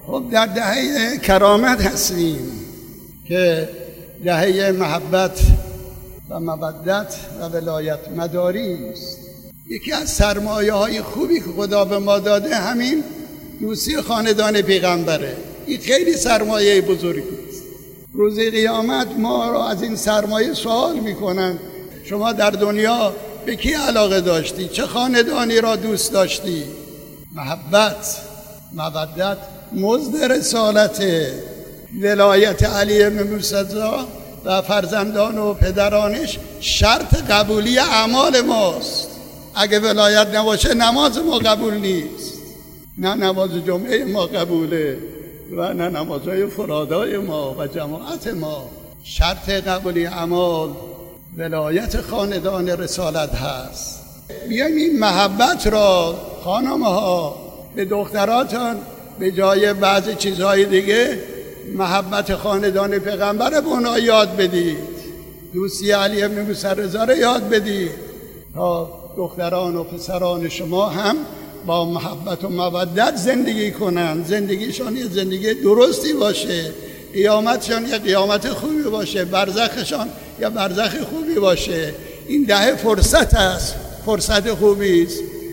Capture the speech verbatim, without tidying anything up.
خب در دهه کرامت هستیم که دهه محبت و مودت و ولایت مداری است. یکی از سرمایه های خوبی که خدا به ما داده همین دوستی خاندان پیغمبره. این خیلی سرمایه بزرگی است. روز قیامت ما را از این سرمایه سوال میکنن شما در دنیا به کی علاقه داشتی؟ چه خاندانی را دوست داشتی؟ محبت، مودت مزد رسالت. ولایت علی بن موسی و فرزندان و پدرانش شرط قبولی اعمال ماست. اگه ولایت نباشه نماز ما قبول نیست، نه نماز جمعه ما قبوله و نه نمازهای فرادای ما و جماعت ما. شرط قبولی اعمال ولایت خاندان رسالت هست. بیایم این محبت را خانم‌ها به دختراتان به جای بعضی چیزهای دیگه محبت خاندان پیغمبر به اونها یاد بدید. دوستی علی بن موسی رضا را یاد بدید تا دختران و پسران شما هم با محبت و مودت زندگی کنند. زندگیشان یه زندگی درستی باشه، قیامتشان یه قیامت خوبی باشه، برزخشان یه برزخ خوبی باشه. این دهه فرصت است، فرصت خوبی است